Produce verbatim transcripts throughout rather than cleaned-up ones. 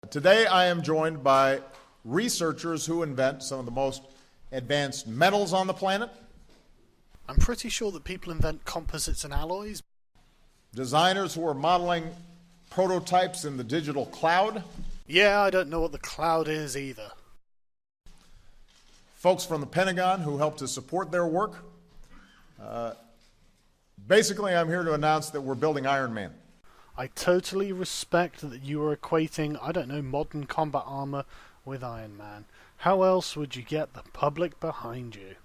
Today I am joined by researchers who invent some of the most advanced metals on the planet. I'm pretty sure that people invent composites and alloys. Designers who are modeling prototypes in the digital cloud. Yeah, I don't know what the cloud is either. Folks from the Pentagon who help to support their work. Uh, basically, I'm here to announce that we're building Iron Man. I totally respect that you are equating, I don't know, modern combat armor with Iron Man. How else would you get the public behind you?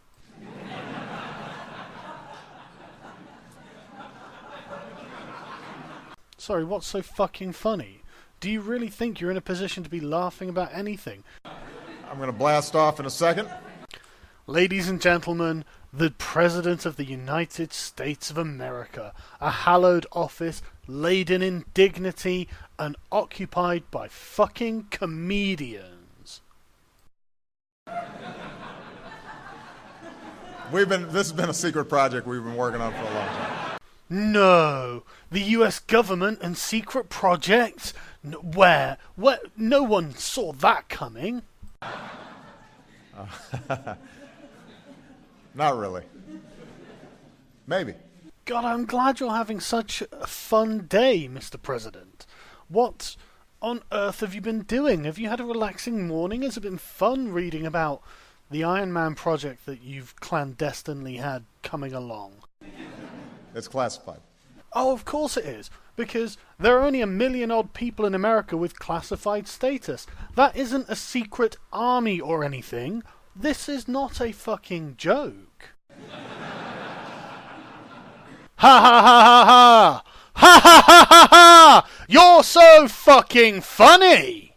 Sorry, what's so fucking funny? Do you really think you're in a position to be laughing about anything? I'm going to blast off in a second. Ladies and gentlemen, the President of the United States of America, a hallowed office laden in dignity and occupied by fucking comedians. We've been, this has been a secret project we've been working on for a long time. No, the U S government and secret projects? N- where? Where? No one saw that coming. Uh, Not really. Maybe. God, I'm glad you're having such a fun day, Mister President. What on earth have you been doing? Have you had a relaxing morning? Has it been fun reading about the Iron Man project that you've clandestinely had coming along? It's classified. Oh, of course it is. Because there are only a million odd people in America with classified status. That isn't a secret army or anything. This is not a fucking joke. Ha ha ha ha ha! Ha ha ha ha ha! You're so fucking funny!